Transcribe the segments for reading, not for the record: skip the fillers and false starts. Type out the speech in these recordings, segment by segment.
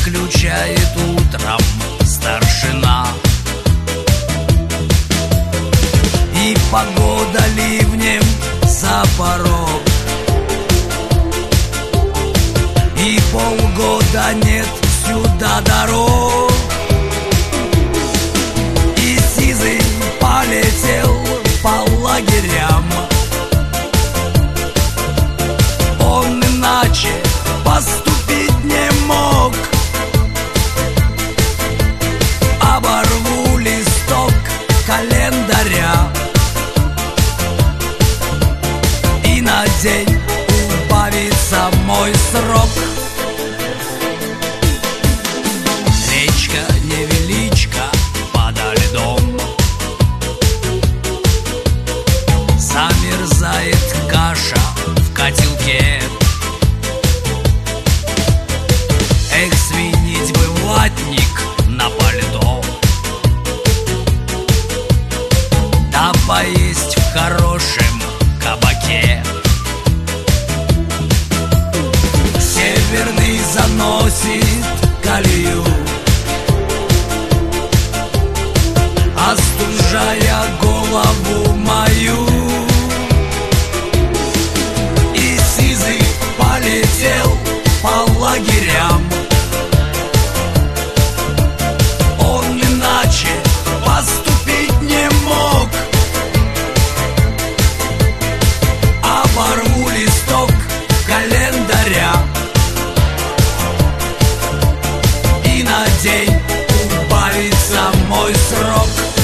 заключает утром старшина. И погода ливнем за порог, и полгода нет сюда дорог. И сизый полетел по лагерям, он иначе поступить не мог. Оборву листок календаря и на день убавится мой срок. Речка невеличка подо льдом, замерзает каша в котелке. Эх, свинить бы ватник на пальто, да поесть в хорошем кабаке. Северный заносит колею, остужая голову мою. И сизый полетел по лагерям, он иначе поступить не мог. Оборву листок календаря и на день убавится мой срок.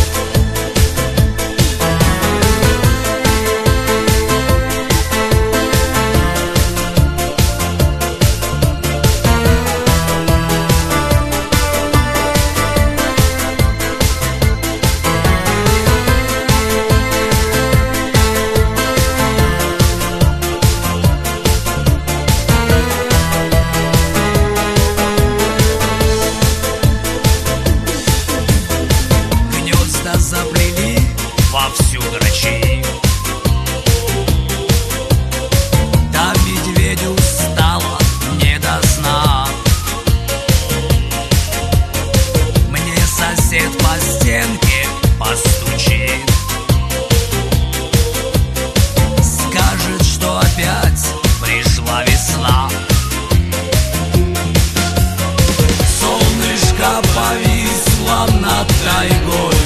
Заплели вовсю грачи, да медведю стало не до сна. Мне сосед по стенке постучит, скажет, что опять пришла весна. Солнышко повисло над тайгой,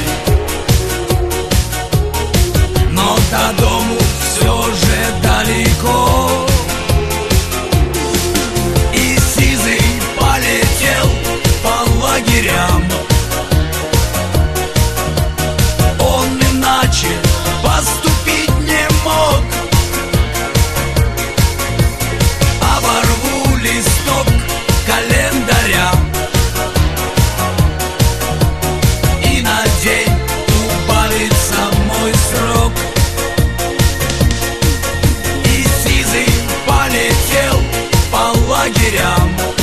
но до дому все же далеко. И сизый полетел по лагерям, он иначе поступить не мог. Оборву листок календаря и на день убавится мой срок. И сизый полетел по лагерям,